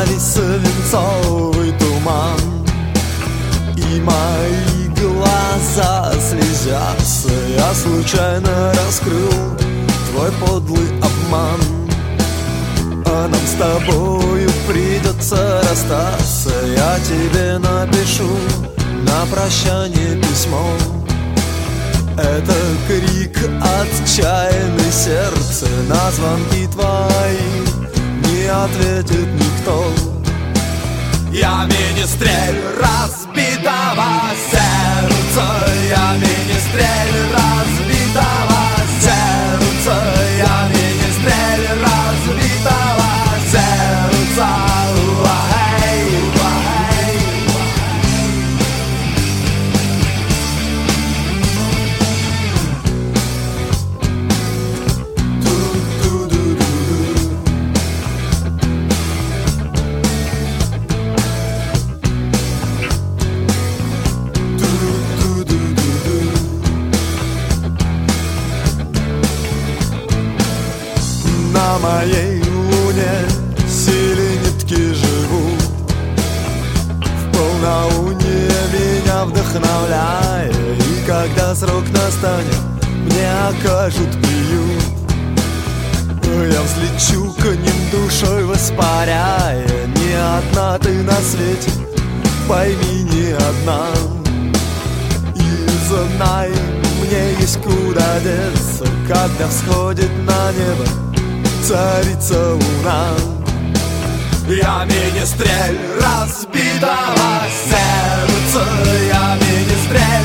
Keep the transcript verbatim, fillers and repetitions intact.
навис свинцовый туман, и мои глаза слезятся. Я случайно раскрыл твой подлый обман, а нам с тобою придется расстаться. Я тебе напишу на прощание письмо. Это крик отчаянный сердце. На звонки твои не ответит никто. Я министрель разбитого сердца. Я министрель разбитого сердца. Я министрель разбитого сердца. Уахей, уахей, на моей луне силе нитки живут. В полнолуние меня вдохновляя, и когда срок настанет, мне окажут приют. Я взлечу к ним душой воспаряя. Не одна ты на свете, пойми, не одна. И знай, мне есть куда деться, когда всходит на небо царица луна. Я министрель разбитого сердца. Я министрель